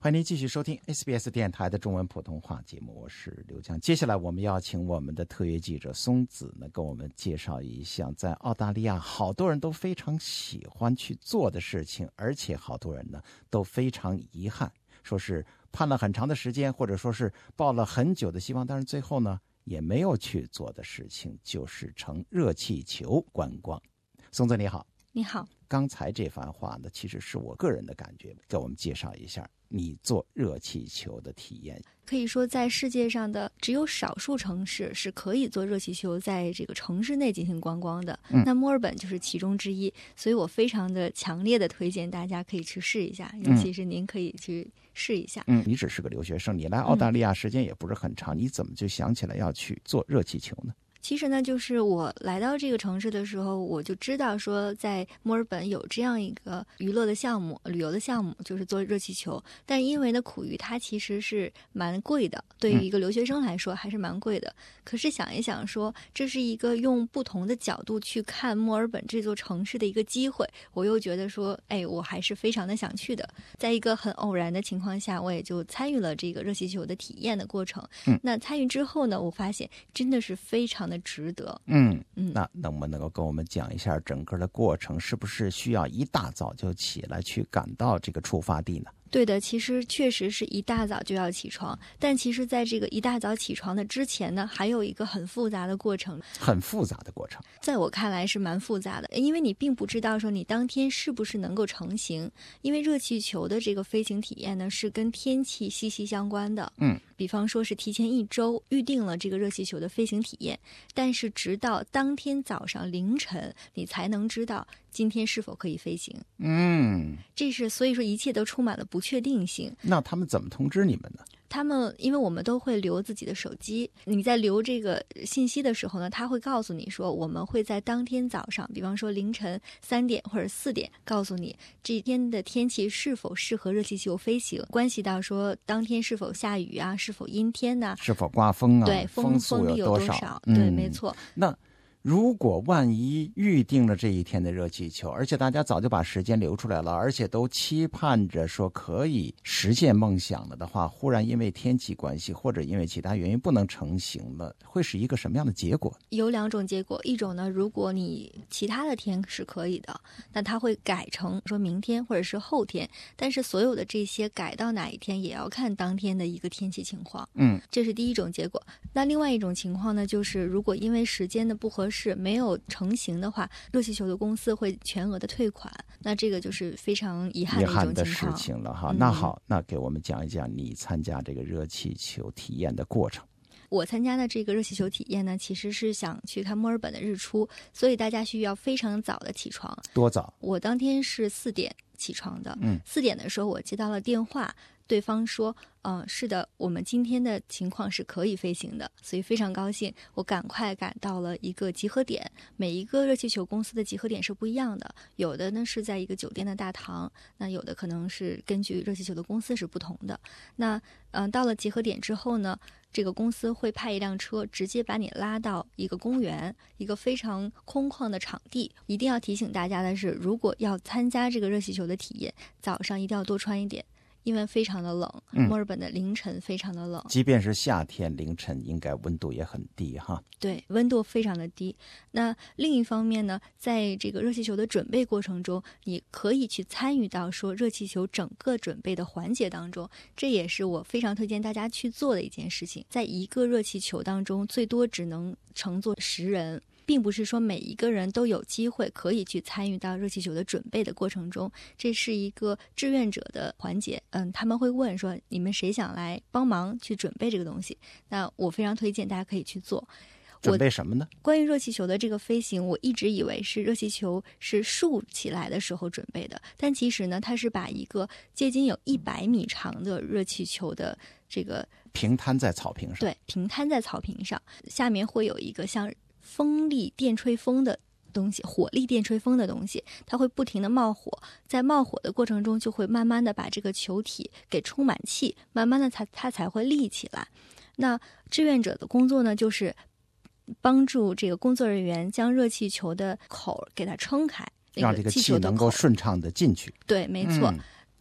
欢迎您继续收听 SBS 电台的中文普通话节目，我是刘江。接下来我们邀请我们的特约记者松子呢，跟我们介绍一项在澳大利亚好多人都非常喜欢去做的事情，而且好多人呢都非常遗憾，说是盼了很长的时间，或者说是抱了很久的希望，但是最后呢也没有去做的事情，就是乘热气球观光。松子你好。 你好。 刚才这番话呢，其实是我个人的感觉，给我们介绍一下你坐热气球的体验。 可以说在世界上的只有少数城市是可以坐热气球在这个城市内进行观光的，那墨尔本就是其中之一，所以我非常的强烈的推荐大家可以去试一下，尤其是您可以去试一下。 你只是个留学生，你来澳大利亚时间也不是很长，你怎么就想起来要去坐热气球呢？ 其实呢，就是我来到这个城市的时候，我就知道说在墨尔本有这样一个娱乐的项目、旅游的项目，就是坐热气球。但因为呢，苦于它其实是蛮贵的，对于一个留学生来说还是蛮贵的。可是想一想说，这是一个用不同的角度去看墨尔本这座城市的一个机会，我又觉得说，我还是非常的想去的。在一个很偶然的情况下，我也就参与了这个热气球的体验的过程。那参与之后呢，我发现真的是非常的值得。 那能不能够跟我们讲一下整个的过程，是不是需要一大早就起来去赶到这个出发地呢？ 对的，其实确实是一大早就要起床，但其实在这个一大早起床的之前呢，还有一个很复杂的过程。 很复杂的过程， 在我看来是蛮复杂的，因为你并不知道说你当天是不是能够成行，因为热气球的这个飞行体验呢是跟天气息息相关的。比方说是提前1周预定了这个热气球的飞行体验，但是直到当天早上凌晨你才能知道今天是否可以飞行。这是所以说一切都充满了不确定性。 那他们怎么通知你们呢？ 他们因为我们都会留自己的手机，你在留这个信息的时候呢，他会告诉你说我们会在当天早上，比方说凌晨3点或者4点告诉你这一天的天气是否适合热气球飞行，关系到说当天是否下雨啊，是否阴天啊， 是否刮风啊， 对，风力有多少。对，没错。 那如果万一预定了这一天的热气球，而且大家早就把时间留出来了，而且都期盼着说可以实现梦想了的话，忽然因为天气关系或者因为其他原因不能成行了，会是一个什么样的结果？ 有2种结果，一种呢，如果你其他的天是可以的，那它会改成说明天或者是后天，但是所有的这些改到哪一天也要看当天的一个天气情况。这是第一种结果。那另外一种情况呢，就是如果因为时间的不合适没有成型的话，热气球的公司会全额的退款，那这个就是非常遗憾的一种情况。遗憾的事情了哈。那好，那给我们讲一讲你参加这个热气球体验的过程。 我参加的这个热气球体验呢，其实是想去看墨尔本的日出，所以大家需要非常早的起床。 多早？ 我当天是4点起床的。4点的时候我接到了电话，对方说是的，我们今天的情况是可以飞行的，所以非常高兴。我赶快赶到了一个集合点，每一个热气球公司的集合点是不一样的，有的呢是在一个酒店的大堂，那有的可能是根据热气球的公司是不同的。那到了集合点之后呢，这个公司会派一辆车直接把你拉到一个公园，一个非常空旷的场地。一定要提醒大家的是，如果要参加这个热气球的体验，早上一定要多穿一点，因为非常的冷。墨尔本的凌晨非常的冷， 即便是夏天凌晨应该温度也很低哈。 对，温度非常的低。那另一方面呢，在这个热气球的准备过程中，你可以去参与到说热气球整个准备的环节当中，这也是我非常推荐大家去做的一件事情。在一个热气球当中，最多只能乘坐10人，并不是说每一个人都有机会可以去参与到热气球的准备的过程中，这是一个志愿者的环节。他们会问说你们谁想来帮忙去准备这个东西，那我非常推荐大家可以去做。 准备什么呢？ 关于热气球的这个飞行，我一直以为是热气球是竖起来的时候准备的，但其实呢，它是把一个接近有100米长的热气球的这个平摊在草坪上。 对，平摊在草坪上，下面会有一个像风力电吹风的东西，火力电吹风的东西，它会不停的冒火，在冒火的过程中就会慢慢的把这个球体给充满气，慢慢的它才会立起来。那志愿者的工作呢，就是帮助这个工作人员将热气球的口给它撑开， 让这个气能够顺畅的进去。 对，没错。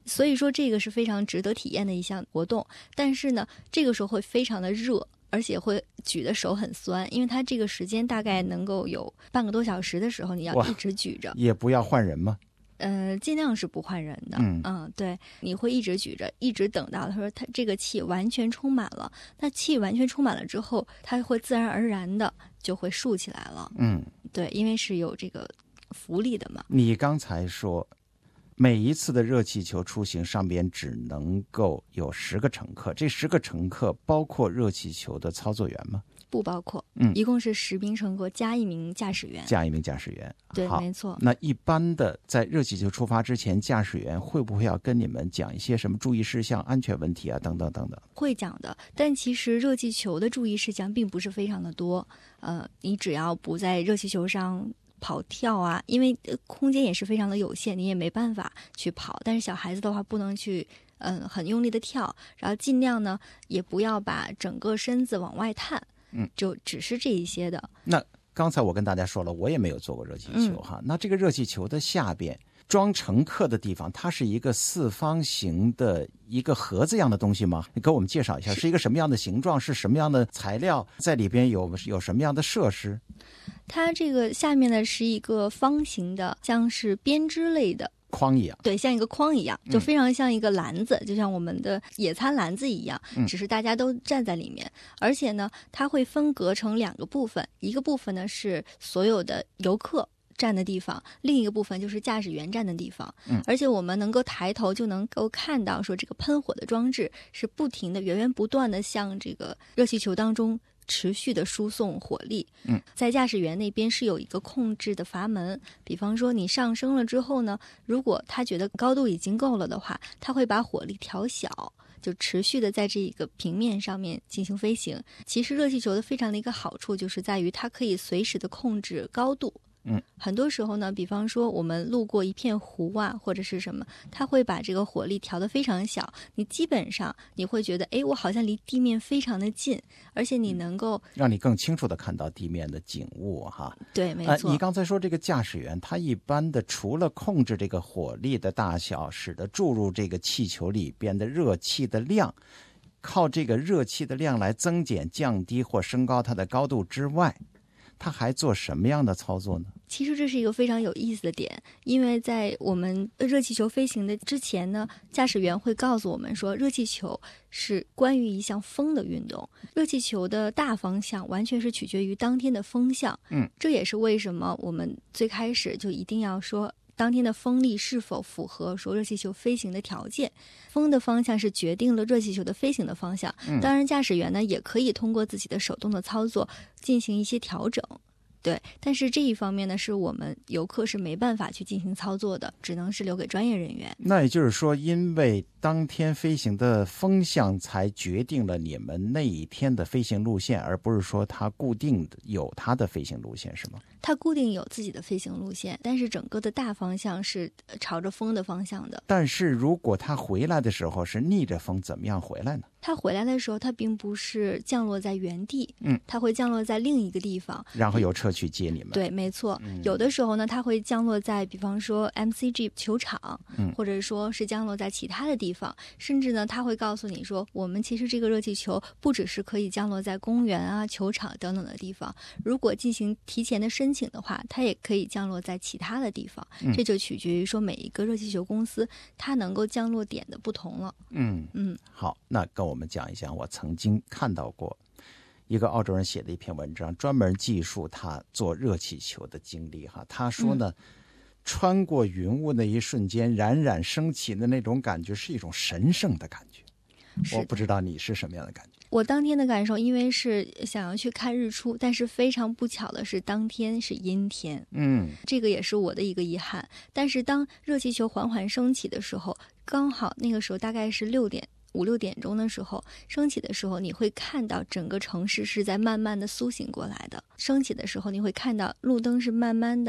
所以说这个是非常值得体验的一项活动。但是呢，这个时候会非常的热，而且会举的手很酸，因为它这个时间大概能够有半个多小时的时候，你要一直举着。 也不要换人吗？ 尽量是不换人的。对，你会一直举着，一直等到他说他这个气完全充满了。那气完全充满了之后，它会自然而然的就会竖起来了。对，因为是有这个浮力的嘛。 你刚才说每一次的热气球出行上边只能够有10个乘客，这10个乘客包括热气球的操作员吗？ 不包括，一共是10名乘客加1名驾驶员。 对， 没错。 那一般的在热气球出发之前，驾驶员会不会要跟你们讲一些什么注意事项、安全问题啊，等等等等？ 会讲的，但其实热气球的注意事项并不是非常的多。你只要不在热气球上跑跳啊，因为空间也是非常的有限，你也没办法去跑。但是小孩子的话不能去很用力的跳，然后尽量呢也不要把整个身子往外探。就只是这一些的。 那刚才我跟大家说了，我也没有坐过热气球哈。那这个热气球的下边装乘客的地方，它是一个4方形的一个盒子样的东西吗？你给我们介绍一下，是一个什么样的形状，是什么样的材料，在里边有什么样的设施？ 它这个下面呢是一个方形的，像是编织类的筐一样。 对，像一个筐一样，就非常像一个篮子，就像我们的野餐篮子一样，只是大家都站在里面。而且呢，它会分隔成2个部分，一个部分呢是所有的游客站的地方，另一个部分就是驾驶员站的地方。而且我们能够抬头就能够看到说这个喷火的装置是不停的源源不断的向这个热气球当中持续的输送火力。在驾驶员那边是有一个控制的阀门，比方说你上升了之后呢，如果他觉得高度已经够了的话，他会把火力调小，就持续的在这个平面上面进行飞行。其实热气球的非常的一个好处就是在于它可以随时的控制高度。很多时候呢，比方说我们路过一片湖啊，或者是什么，它会把这个火力调得非常小，你基本上你会觉得，哎，我好像离地面非常的近，而且你能够让你更清楚地看到地面的景物哈。 对，没错。 你刚才说这个驾驶员，他一般的除了控制这个火力的大小，使得注入这个气球里边的热气的量，靠这个热气的量来增减、降低或升高它的高度之外，他还做什么样的操作呢？ 其实这是一个非常有意思的点，因为在我们热气球飞行的之前呢，驾驶员会告诉我们说，热气球是关于一项风的运动，热气球的大方向完全是取决于当天的风向。这也是为什么我们最开始就一定要说当天的风力是否符合说热气球飞行的条件。风的方向是决定了热气球的飞行的方向。当然驾驶员呢也可以通过自己的手动的操作进行一些调整。对，但是这一方面呢，是我们游客是没办法去进行操作的，只能是留给专业人员。 那也就是说，因为当天飞行的风向才决定了你们那一天的飞行路线，而不是说它固定有它的飞行路线，是吗？ 它固定有自己的飞行路线，但是整个的大方向是朝着风的方向的。 但是如果它回来的时候是逆着风，怎么样回来呢？ 它回来的时候，它并不是降落在原地，它会降落在另一个地方， 然后有车去接你们。 对，没错。有的时候呢，它会降落在比方说 MCG 球场，或者说是降落在其他的地方，甚至呢，它会告诉你说，我们其实这个热气球不只是可以降落在公园啊、球场等等的地方，如果进行提前的申请的话，它也可以降落在其他的地方。这就取决于说每一个热气球公司它能够降落点的不同了。 好，那跟我们讲一讲，我曾经看到过一个澳洲人写的一篇文章，专门记述他坐热气球的经历哈。他说呢，穿过云雾那一瞬间，冉冉升起的那种感觉是一种神圣的感觉。我不知道你是什么样的感觉。 我当天的感受，因为是想要去看日出，但是非常不巧的是当天是阴天。这个也是我的一个遗憾。但是当热气球缓缓升起的时候，刚好那个时候大概是5、6点钟的时候升起的时候，你会看到整个城市是在慢慢的苏醒过来的。升起的时候，你会看到路灯是慢慢的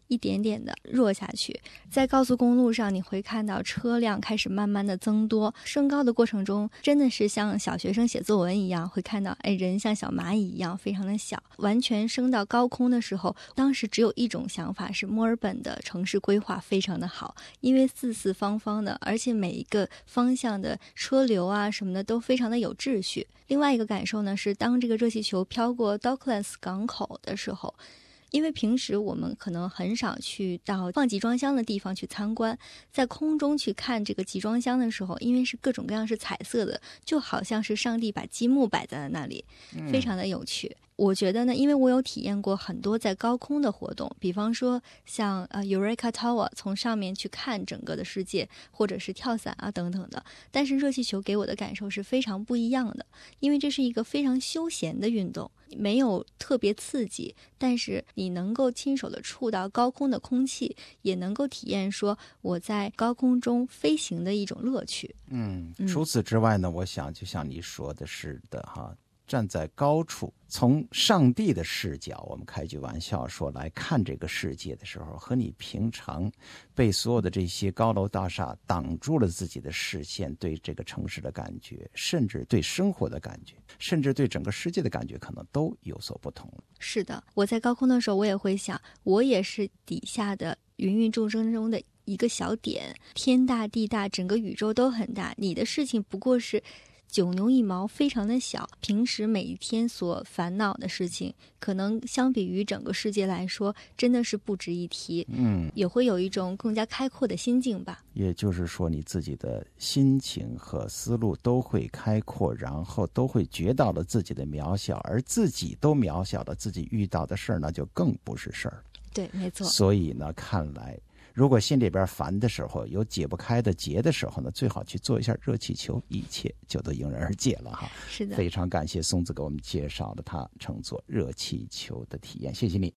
一点点的弱下去。在高速公路上，你会看到车辆开始慢慢的增多，升高的过程中真的是像小学生写作文一样，会看到人像小蚂蚁一样非常的小。完全升到高空的时候，当时只有一种想法是墨尔本的城市规划非常的好，因为四四方方的，而且每一个方向的车流啊什么的都非常的有秩序。另外一个感受呢是，当这个热气球飘过 Docklands 港口的时候，因为平时我们可能很少去到放集装箱的地方去参观，在空中去看这个集装箱的时候，因为是各种各样是彩色的，就好像是上帝把积木摆在了那里，非常的有趣。我觉得呢，因为我有体验过很多在高空的活动，比方说像Eureka Tower 从上面去看整个的世界，或者是跳伞啊等等的，但是热气球给我的感受是非常不一样的，因为这是一个非常休闲的运动，没有特别刺激，但是你能够亲手的触到高空的空气，也能够体验说我在高空中飞行的一种乐趣。 除此之外呢，我想就像你说的是的哈，站在高处，从上帝的视角，我们开句玩笑说来看这个世界的时候，和你平常被所有的这些高楼大厦挡住了自己的视线，对这个城市的感觉，甚至对生活的感觉，甚至对整个世界的感觉，可能都有所不同。 是的，我在高空的时候，我也会想，我也是底下的芸芸众生中的一个小点，天大地大，整个宇宙都很大，你的事情不过是九牛一毛，非常的小。平时每一天所烦恼的事情，可能相比于整个世界来说，真的是不值一提。也会有一种更加开阔的心境吧。 也就是说，你自己的心情和思路都会开阔，然后都会觉到了自己的渺小，而自己都渺小了，自己遇到的事儿那就更不是事儿。 对，没错。 所以呢，看来如果心里边烦的时候，有解不开的结的时候呢，最好去做一下热气球，一切就都迎刃而解了哈。 是的， 非常感谢松子给我们介绍了他乘坐热气球的体验，谢谢你。